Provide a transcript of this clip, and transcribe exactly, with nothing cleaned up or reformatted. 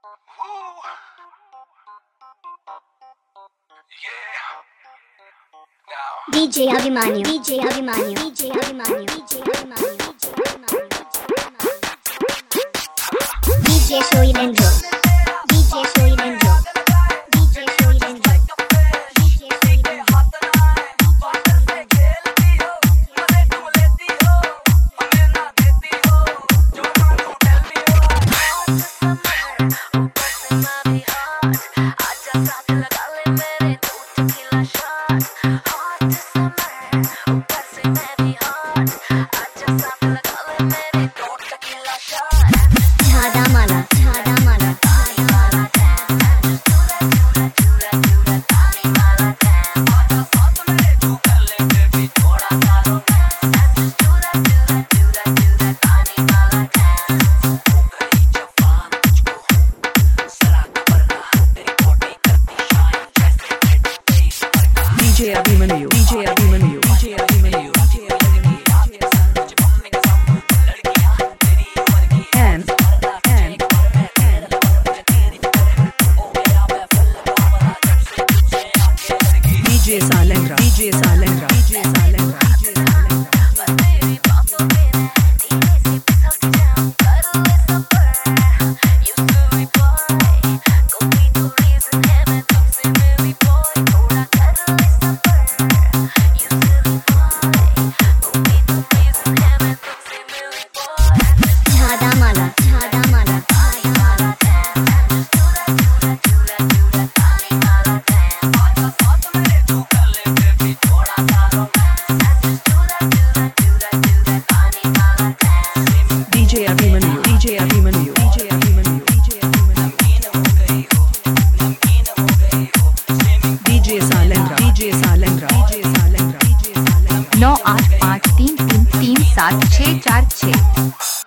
D J Abhimanyu, D J Abhimanyu, D J Abhimanyu, D J Abhimanyu, D J Shoilendra, D J Shoilendra, D J Shoilendra, D J Shoilendra. D J Abhimanyu, D J Abhimanyu, D J Abhimanyu, and and and D J Salendra, D J Salendra, D J Salendra, D J Salendra. D J Abhimanyu, D J Abhimanyu, D J Abhimanyu, D J Abhimanyu, D J Salendra, D J Salendra, D J Salendra, D J Salendra. नौ आठ पाँच तीन तीन तीन सात छः चार छः।